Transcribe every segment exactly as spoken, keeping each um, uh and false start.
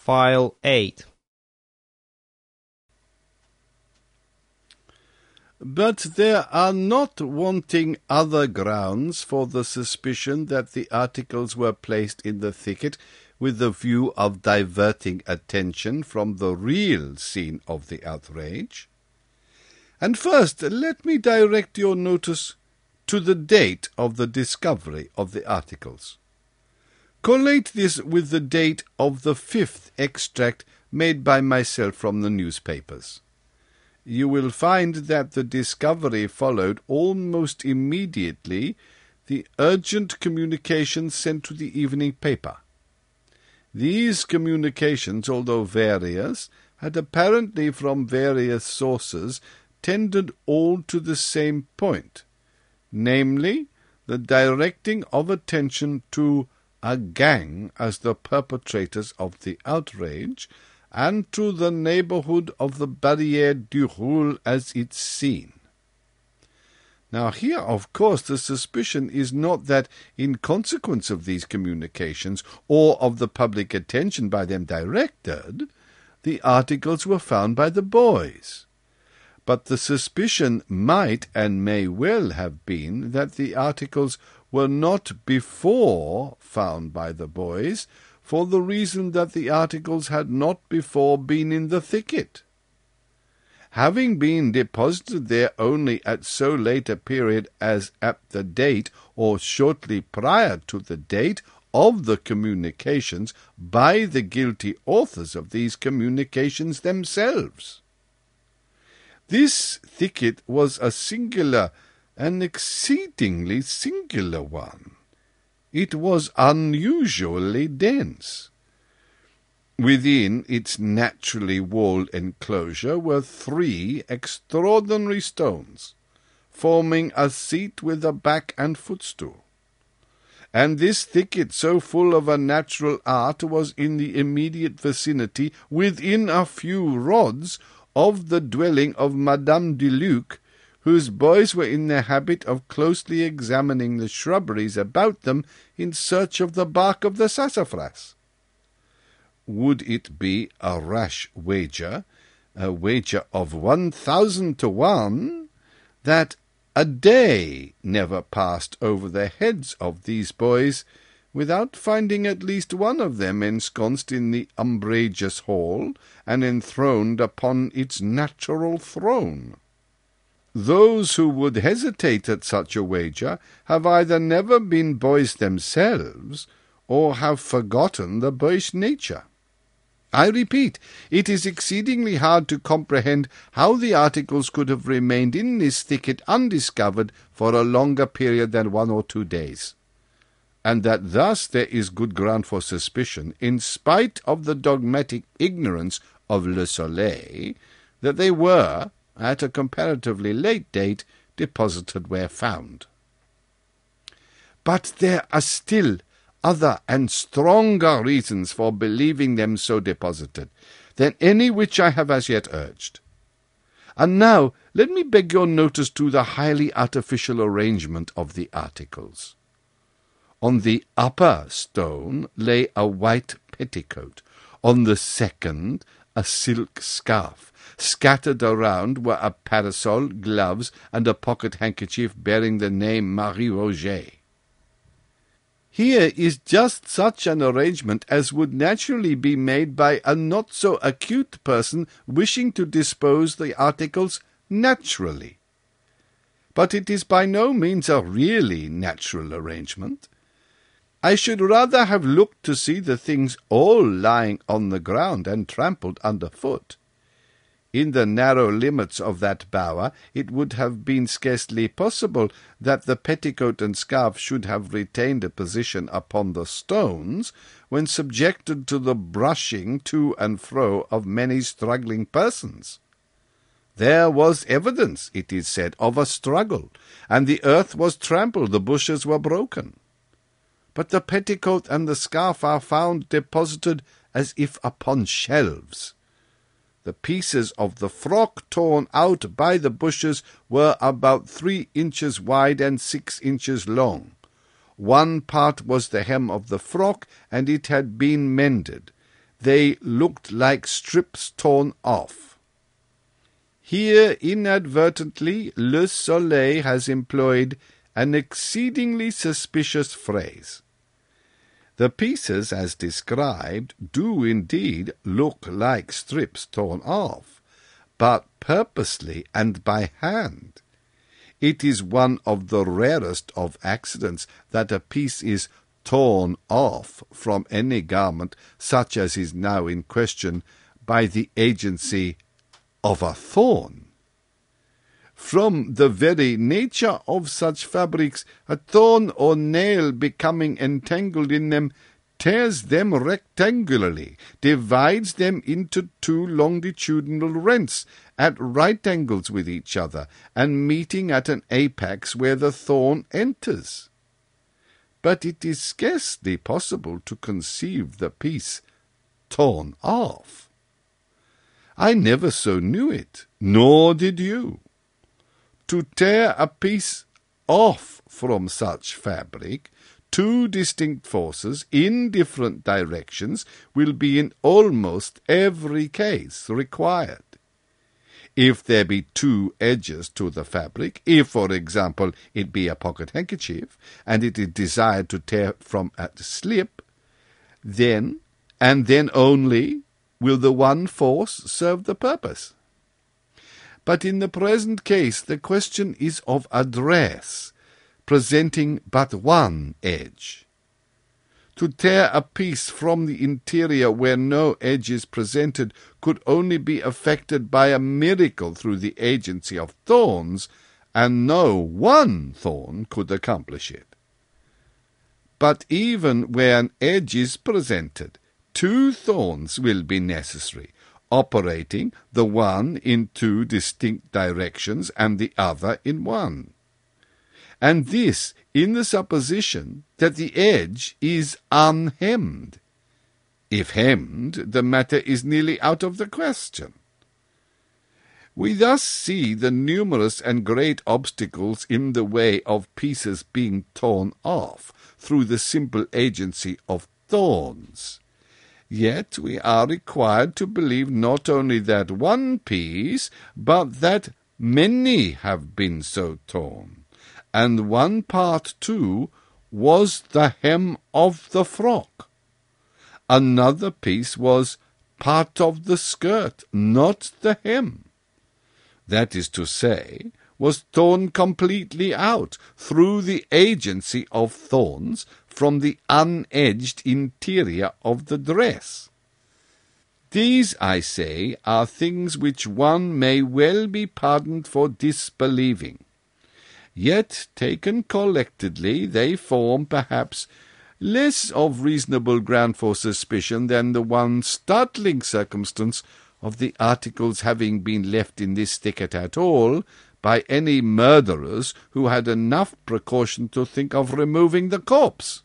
File eight. But there are not wanting other grounds for the suspicion that the articles were placed in the thicket with the view of diverting attention from the real scene of the outrage. And first, let me direct your notice to the date of the discovery of the articles. Collate this with the date of the fifth extract made by myself from the newspapers. You will find that the discovery followed almost immediately the urgent communications sent to the evening paper. These communications, although various, had apparently from various sources tended all to the same point, namely, the directing of attention to a gang as the perpetrators of the outrage, and to the neighbourhood of the Barrière du Roule as its scene. Now here, of course, the suspicion is not that in consequence of these communications, or of the public attention by them directed, the articles were found by the boys. But the suspicion might and may well have been that the articles were not before found by the boys, for the reason that the articles had not before been in the thicket. Having been deposited there only at so late a period as at the date, or shortly prior to the date, of the communications by the guilty authors of these communications themselves. This thicket was a singular, an exceedingly singular one. It was unusually dense. Within its naturally walled enclosure were three extraordinary stones, forming a seat with a back and footstool. And this thicket, so full of a natural art, was in the immediate vicinity, within a few rods, of the dwelling of Madame de Luc, whose boys were in the habit of closely examining the shrubberies about them in search of the bark of the sassafras. Would it be a rash wager, a wager of one thousand to one, that a day never passed over the heads of these boys without finding at least one of them ensconced in the umbrageous hall and enthroned upon its natural throne? Those who would hesitate at such a wager have either never been boys themselves, or have forgotten the boyish nature. I repeat, it is exceedingly hard to comprehend how the articles could have remained in this thicket undiscovered for a longer period than one or two days, and that thus there is good ground for suspicion, in spite of the dogmatic ignorance of Le Soleil, that they were, at a comparatively late date, deposited where found. But there are still other and stronger reasons for believing them so deposited than any which I have as yet urged. And now let me beg your notice to the highly artificial arrangement of the articles. On the upper stone lay a white petticoat, on the second a silk scarf. Scattered around were a parasol, gloves, and a pocket-handkerchief bearing the name Marie Roget. Here is just such an arrangement as would naturally be made by a not-so-acute person wishing to dispose the articles naturally. But it is by no means a really natural arrangement. I should rather have looked to see the things all lying on the ground and trampled underfoot. In the narrow limits of that bower, it would have been scarcely possible that the petticoat and scarf should have retained a position upon the stones when subjected to the brushing to and fro of many struggling persons. There was evidence, it is said, of a struggle, and the earth was trampled, the bushes were broken. But the petticoat and the scarf are found deposited as if upon shelves. The pieces of the frock torn out by the bushes were about three inches wide and six inches long. One part was the hem of the frock, and it had been mended. they looked like strips torn off. Here, inadvertently, Le Soleil has employed an exceedingly suspicious phrase. The pieces, as described, do indeed look like strips torn off, but purposely and by hand. It is one of the rarest of accidents that a piece is torn off from any garment, such as is now in question, by the agency of a thorn. From the very nature of such fabrics, a thorn or nail becoming entangled in them tears them rectangularly, divides them into two longitudinal rents at right angles with each other, and meeting at an apex where the thorn enters. But it is scarcely possible to conceive the piece torn off. I never so knew it, nor did you. To tear a piece off from such fabric, two distinct forces in different directions will be in almost every case required. If there be two edges to the fabric, if, for example, it be a pocket handkerchief, and it is desired to tear from a slip, then, and then only, will the one force serve the purpose. But in the present case, the question is of a dress, presenting but one edge. To tear a piece from the interior where no edge is presented could only be effected by a miracle through the agency of thorns, and no one thorn could accomplish it. But even where an edge is presented, two thorns will be necessary, operating the one in two distinct directions and the other in one. And this in the supposition that the edge is unhemmed. If hemmed, the matter is nearly out of the question. We thus see the numerous and great obstacles in the way of pieces being torn off through the simple agency of thorns. Yet we are required to believe not only that one piece, but that many have been so torn, and one part, too, was the hem of the frock. Another piece was part of the skirt, not the hem. That is to say, was torn completely out through the agency of thorns from the unedged interior of the dress. These, I say, are things which one may well be pardoned for disbelieving. Yet, taken collectedly, they form, perhaps, less of reasonable ground for suspicion than the one startling circumstance of the articles having been left in this thicket at all, by any murderers who had enough precaution to think of removing the corpse.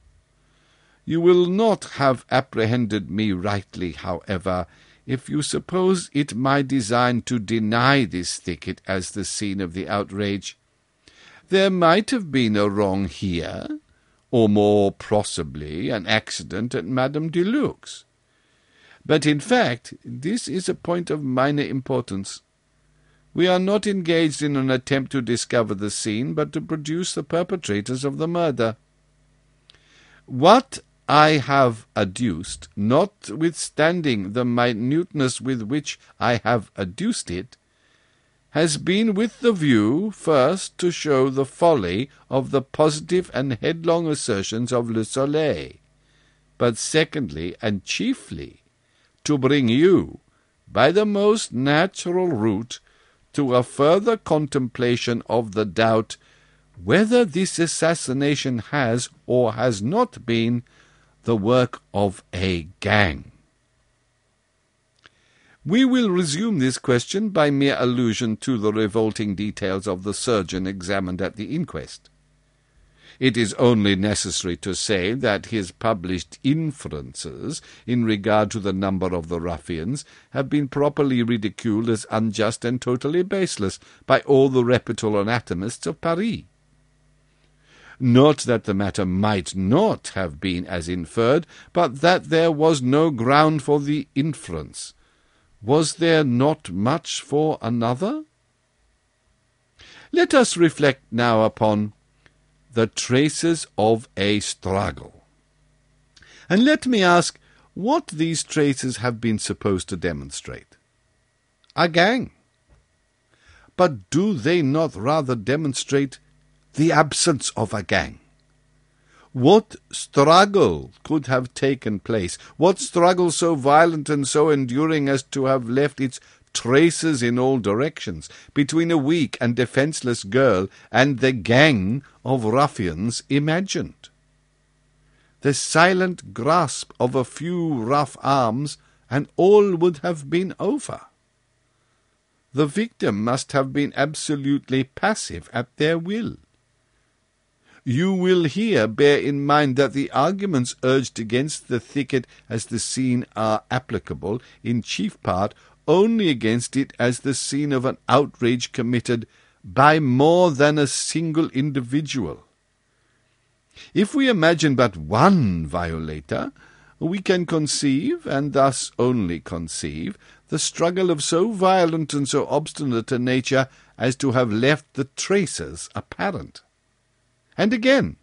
You will not have apprehended me rightly, however, if you suppose it my design to deny this thicket as the scene of the outrage. There might have been a wrong here, or more possibly an accident at Madame de Lux's. But in fact, this is a point of minor importance. We are not engaged in an attempt to discover the scene, but to produce the perpetrators of the murder. What I have adduced, notwithstanding the minuteness with which I have adduced it, has been with the view, first, to show the folly of the positive and headlong assertions of Le Soleil, but secondly, and chiefly, to bring you, by the most natural route, to a further contemplation of the doubt whether this assassination has or has not been the work of a gang. We will resume this question by mere allusion to the revolting details of the surgeon examined at the inquest. It is only necessary to say that his published inferences in regard to the number of the ruffians have been properly ridiculed as unjust and totally baseless by all the reputable anatomists of Paris. Not that the matter might not have been as inferred, but that there was no ground for the inference. Was there not much for another? Let us reflect now upon the traces of a struggle. And let me ask what these traces have been supposed to demonstrate. A gang. But do they not rather demonstrate the absence of a gang? What struggle could have taken place? What struggle so violent and so enduring as to have left its traces in all directions between a weak and defenceless girl and the gang of ruffians imagined? The silent grasp of a few rough arms, and all would have been over. The victim must have been absolutely passive at their will. You will here bear in mind that the arguments urged against the thicket as the scene are applicable, in chief part, only against it as the scene of an outrage committed by more than a single individual. If we imagine but one violator, we can conceive, and thus only conceive, the struggle of so violent and so obstinate a nature as to have left the traces apparent. And again,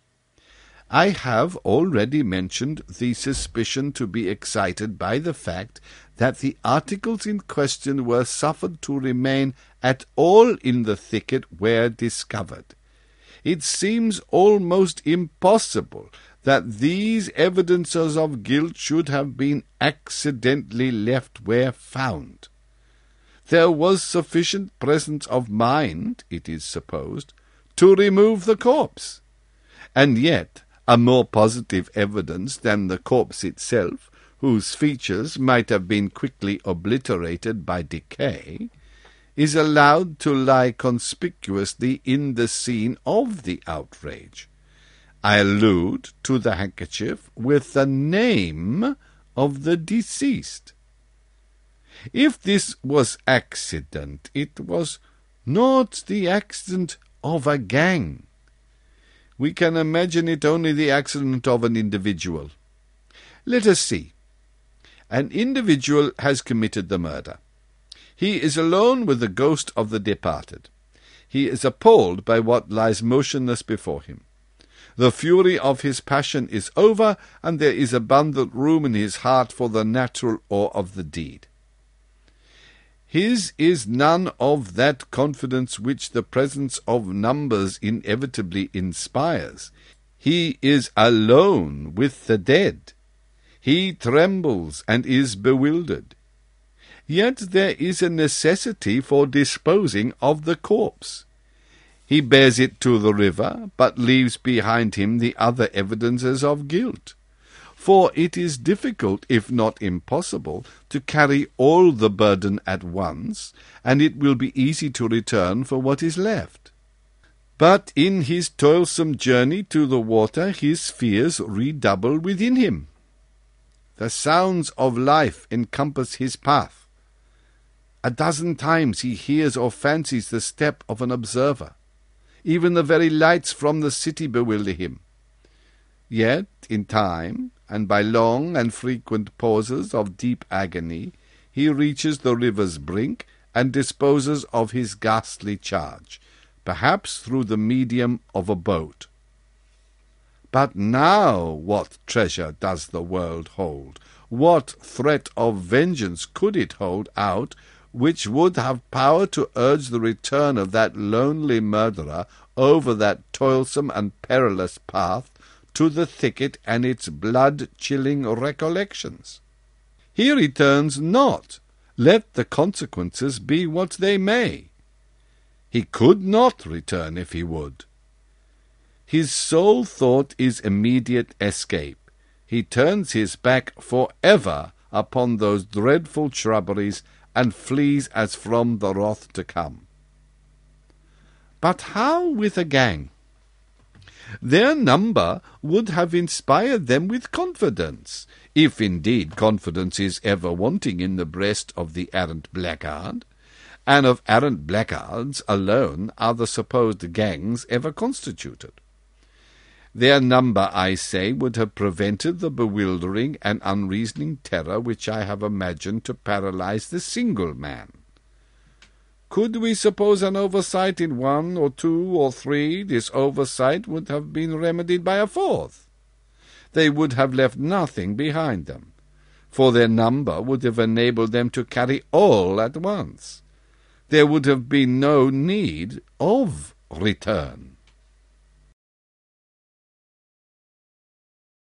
I have already mentioned the suspicion to be excited by the fact that the articles in question were suffered to remain at all in the thicket where discovered. It seems almost impossible that these evidences of guilt should have been accidentally left where found. There was sufficient presence of mind, it is supposed, to remove the corpse, and yet a more positive evidence than the corpse itself, whose features might have been quickly obliterated by decay, is allowed to lie conspicuously in the scene of the outrage. I allude to the handkerchief with the name of the deceased. If this was accident, it was not the accident of a gang. We can imagine it only the accident of an individual. Let us see. An individual has committed the murder. He is alone with the ghost of the departed. He is appalled by what lies motionless before him. The fury of his passion is over, and there is abundant room in his heart for the natural awe of the deed. His is none of that confidence which the presence of numbers inevitably inspires. He is alone with the dead. He trembles and is bewildered. Yet there is a necessity for disposing of the corpse. He bears it to the river, but leaves behind him the other evidences of guilt. For it is difficult, if not impossible, to carry all the burden at once, and it will be easy to return for what is left. But in his toilsome journey to the water his fears redouble within him. The sounds of life encompass his path. A dozen times he hears or fancies the step of an observer. Even the very lights from the city bewilder him. Yet, in time, and by long and frequent pauses of deep agony, he reaches the river's brink and disposes of his ghastly charge, perhaps through the medium of a boat. But now what treasure does the world hold? What threat of vengeance could it hold out which would have power to urge the return of that lonely murderer over that toilsome and perilous path to the thicket and its blood-chilling recollections? He returns not, let the consequences be what they may. He could not return if he would. His sole thought is immediate escape. He turns his back for ever upon those dreadful shrubberies and flees as from the wrath to come. But how with a gang? Their number would have inspired them with confidence, if indeed confidence is ever wanting in the breast of the arrant blackguard, and of arrant blackguards alone are the supposed gangs ever constituted. Their number, I say, would have prevented the bewildering and unreasoning terror which I have imagined to paralyze the single man. Could we suppose an oversight in one or two or three, this oversight would have been remedied by a fourth. They would have left nothing behind them, for their number would have enabled them to carry all at once. There would have been no need of return.